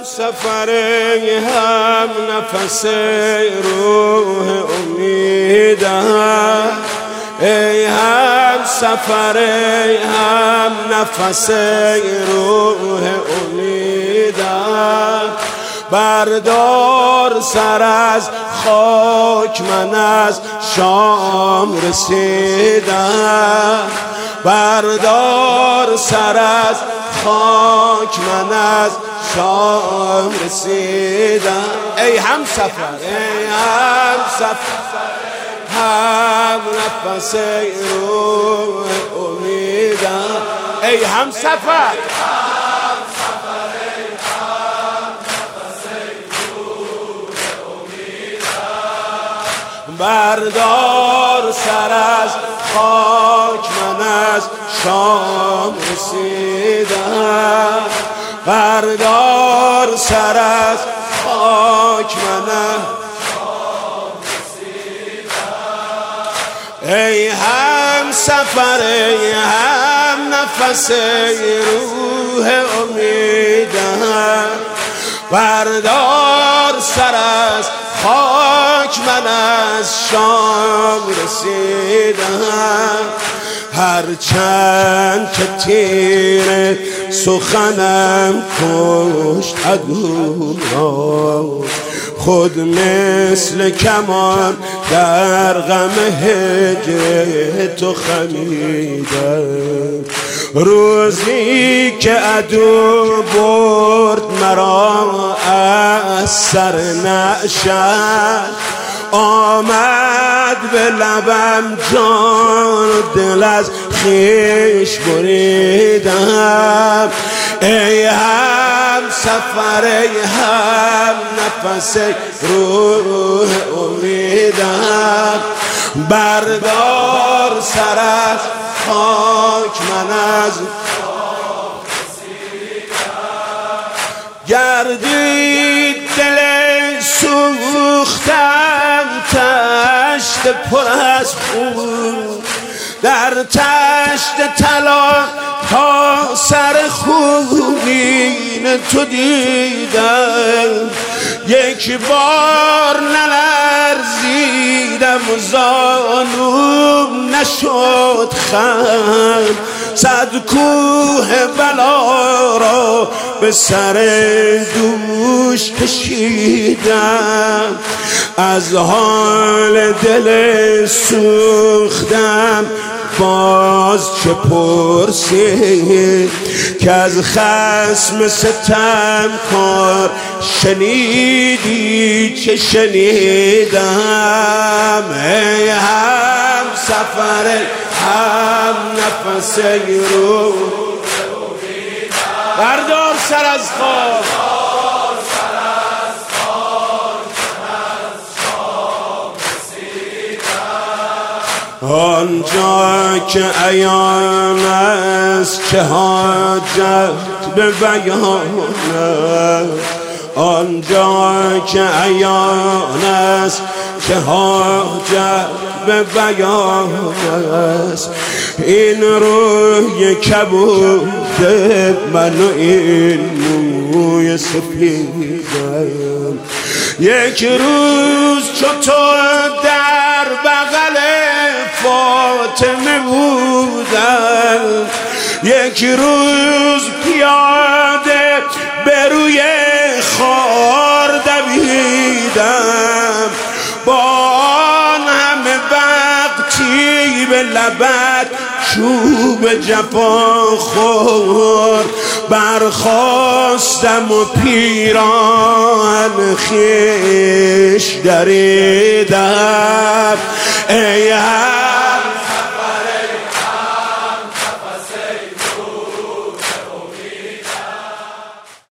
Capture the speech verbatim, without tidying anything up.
سفر هم نفس روح امیدم، ای هم سفر هم نفس روح امیدم. بردار سر از خاک من از شام رسیدم، بردار سر از خاک من از شام رسیدم. ای هم سفر ای هم سفر هم نفس روح امیدم، ای هم سفر بردار سر از خاک من از شام رسیدم، بردار سر از خاک من از شام رسیدم. ای هم سفر ای هم نفس روح امیدم، بردار سر از خاک من از شام رسیدم. هرچند که تیر سخنم کشت عدو را، خود مثل کمان در غم هجر تو خمیدم. روزی که عدو برد مرا از سر نعشت، آمد به لبم جان و دل از خویش بریدم. ای هم سفر ای هم نفس روح امیدم، بردار سر از خاک من از گردید دل سوختم تشت پر از خون، در تشت طلا تا سر خونین تو دیدم. یک بار نلرزیدم و زانوم نشد خم، صد کوه بلا را به سر دوش کشیدم. از حال دل سوختم باز چه پرسی، که از خصم ستم کار شنیدی چه شنیدم. ای هم سفر هم نفس روح بردار سر از خاک، آنجا که عیان است که حاجت به بیان است، آنجا که عیان است که حاجت به بیان است. این روی کبود من و این موی سفیدم، یک روز چو تو در بغل فاطمه بودم، یک روز پیاده به روی خار دویدم. با آن همه وقتی به لبت چوب جفا خورد، برخاستم و پیران خویش دریدم. ای